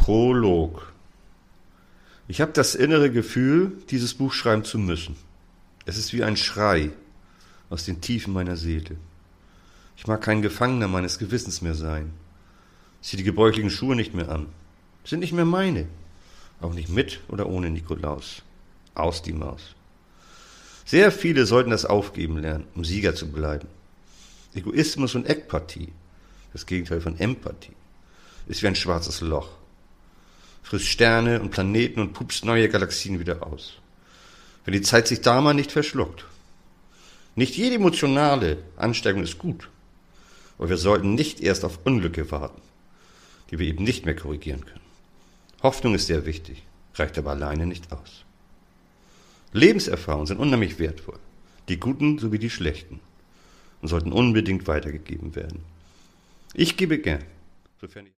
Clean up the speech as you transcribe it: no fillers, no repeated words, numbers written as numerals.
Prolog. Ich habe das innere Gefühl, dieses Buch schreiben zu müssen. Es ist wie ein Schrei aus den Tiefen meiner Seele. Ich mag kein Gefangener meines Gewissens mehr sein. Ich ziehe die gebräuchlichen Schuhe nicht mehr an. Sind nicht mehr meine. Auch nicht mit oder ohne Nikolaus. Aus die Maus. Sehr viele sollten das aufgeben lernen, um Sieger zu bleiben. Egoismus und Ekpartie, das Gegenteil von Empathie, ist wie ein schwarzes Loch. Frisst Sterne und Planeten und pupst neue Galaxien wieder aus. Wenn die Zeit sich da mal nicht verschluckt. Nicht jede emotionale Ansteigung ist gut. Aber wir sollten nicht erst auf Unglücke warten, die wir eben nicht mehr korrigieren können. Hoffnung ist sehr wichtig, reicht aber alleine nicht aus. Lebenserfahrungen sind unheimlich wertvoll, die guten sowie die schlechten, und sollten unbedingt weitergegeben werden. Ich gebe gern, sofern ich